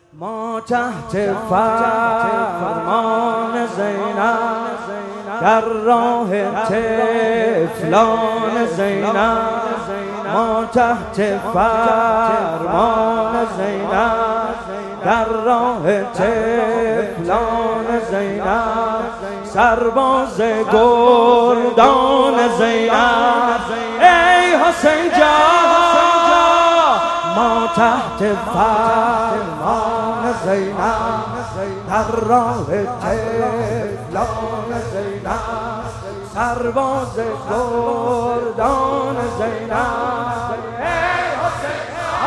ما تحت فرمان زینب در راه طفلان زینب، ما تحت فرمان زینب در راه طفلان زینب، سرباز گردان زینب ای حسین جان، ما تحت فرمان زینب در راه طفلان زینب، سرباز گردان زینب ای حسین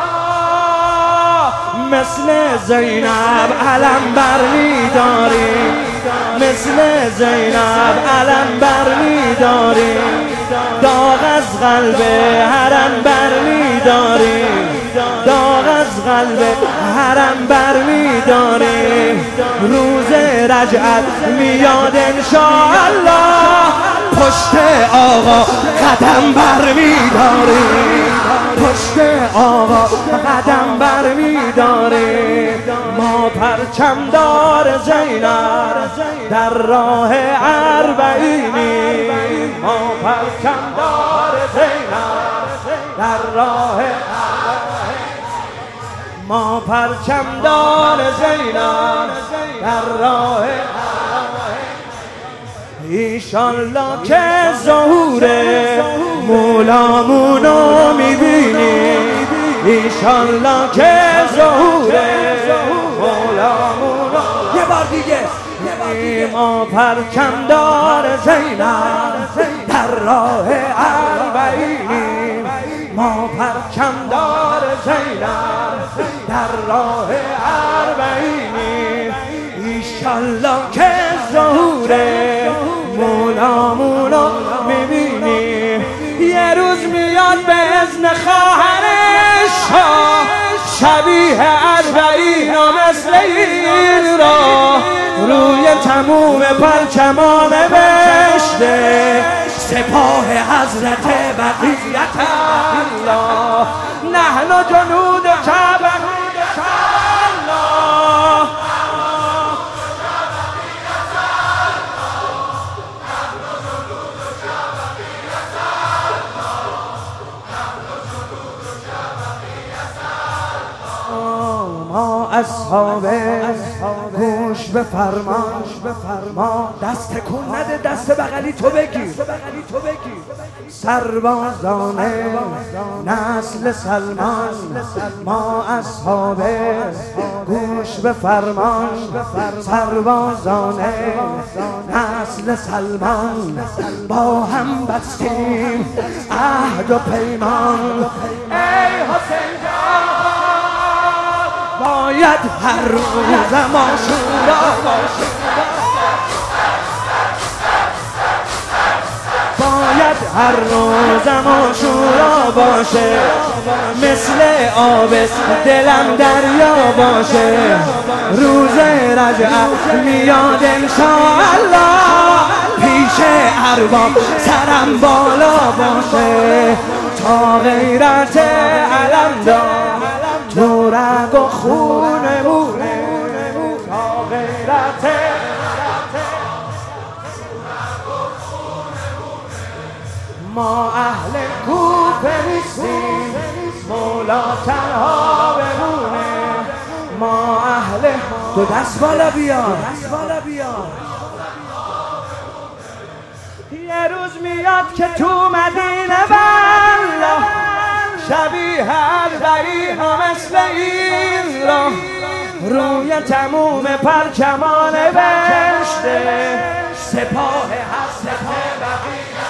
مثل زینب علم بر می‌داریم، مثل زینب علم بر می‌داریم، داغ از قلب حرم بر می‌داریم، داغ از قلب حرم بر می‌داریم، روز رجعت میاد انشاءالله، پشت آقا قدم بر می‌داریم، پشت آقا قدم بر می‌داریم، ما پرچمدار زینب در راه اربعینیم، ما پرچمدار زینب در راه ما پرچمدار زینب در راه ایشالله که ظهور مولامونو میبینیم، ایشالله که ظهور مولامونو یه بار دیگه ما پرچمدار زینب در راه اربعینیم، ما پرچمدار زینب در راه اربعینیم، ایشالله که ظهور مولامونو میبینیم، یه روز میاد به اذن خواهرش شبیه اربعین و مثل این را روی تموم پرچمان بشته سپاه حضرت بقیت الله، نحن جنود کعبه الله، ما اصحاب گوش به فرمان، ما دست کن نده، دست بغلی تو بگیر، سربازان نسل سلمان، ما اصحاب گوش به فرمان، سربازان نسل سلمان، با هم بستیم عهد و پیمان ای حسین جان، باید هر روز عاشورا باشه، باید هر روز عاشورا باشه، مثل آب دلم دریا باشه، روز رجعت میاد انشاءالله، پیش ارباب سرم بالا باشه، تا غیرت علم دار تو رگ و خونمونه، تا غیرت ما اهل کوفه نیستیم، مولا تنها بمونه، ما اهل تو دست بالا بیار، یه روز میاد که تو مدینه والله شبیه اربعین و مثل این را روی تموم پرچمان بشته سپاه حضرت بقیت